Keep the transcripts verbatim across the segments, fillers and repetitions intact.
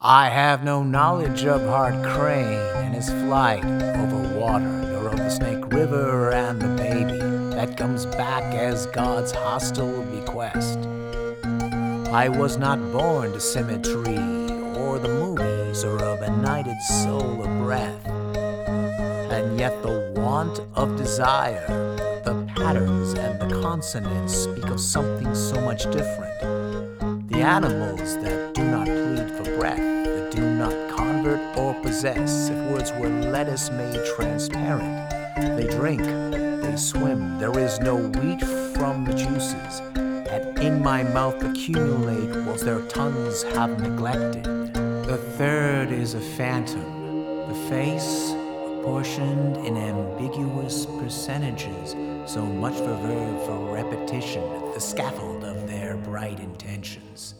I have no knowledge of Hart Crane and his flight over water, nor of the Snake River and the baby that comes back as God's hostile bequest. I was not born to symmetry or the movies or a benighted soul of breath. And yet the want of desire, the patterns and the consonants speak of something so much different. The animals that do not plead for breath, that do not convert or possess, if words were lettuce made transparent, they drink, they swim, there is no wheat from the juices that in my mouth accumulate whilst their tongues have neglected. The third is a phantom, the face apportioned in ambiguous percentages, so much for verb for repetition, the scaffold of their bright intentions.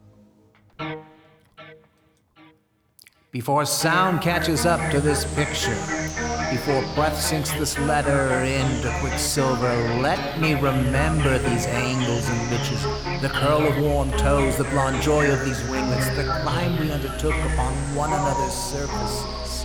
Before sound catches up to this picture, before breath sinks this letter into quicksilver, let me remember these angles and riches, the curl of warm toes, the blonde joy of these ringlets, the climb we undertook upon one another's surfaces.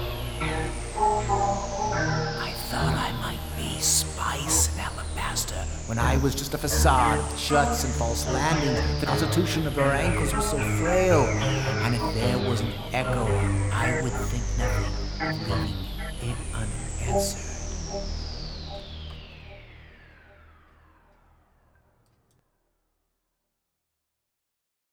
I thought I might be spice and alabaster when I was just a facade, shuts and false landings. The constitution of her ankles was so frail, and if there was an echo, I would think nothing, leaving it unanswered.